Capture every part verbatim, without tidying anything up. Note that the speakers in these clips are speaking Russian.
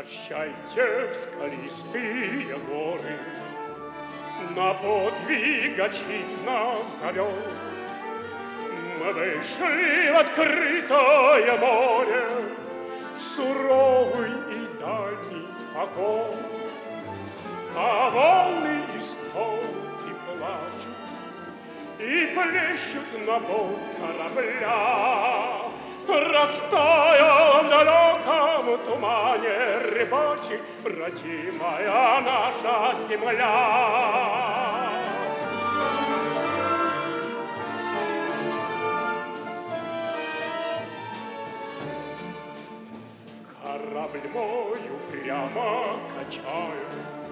Прощайте в скалистые горы, на подвиг отчизна зовет. Мы вышли в открытое море, в суровый и дальний поход. А волны и стонут, и плачут, и плещут на борт корабля. Растаял в далеком тумане рыбачий, родимая наша земля. Корабль мой упрямо качает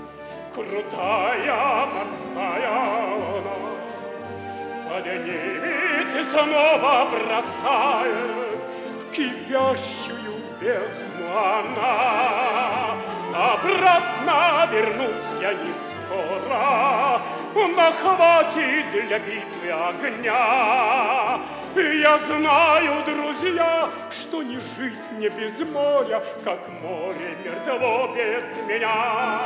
крутая морская волна. Поднимет и снова бросает в кипящую бездну она. Обратно вернусь я не скоро, на хвате для битвы огня. Я знаю, друзья, что не жить мне без моря, как море мертво без меня.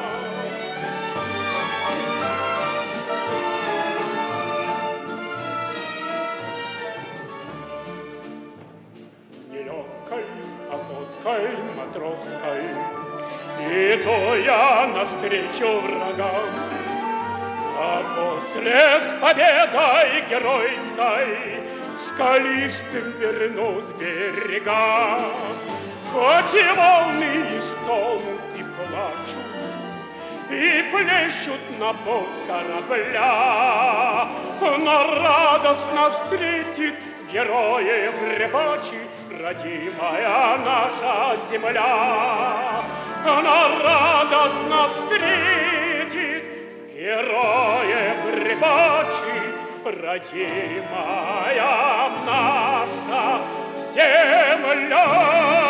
Нелегкой походкой матросской иду я навстречу врагам, а после с победой геройской скалистым вернусь берега. Хоть и волны и стонут, и плачут, и плещут на борт корабля, но радостно встретит героев рыбачий родимая наша земля. Она радостно встретит героев рыбачий родимая наша земля.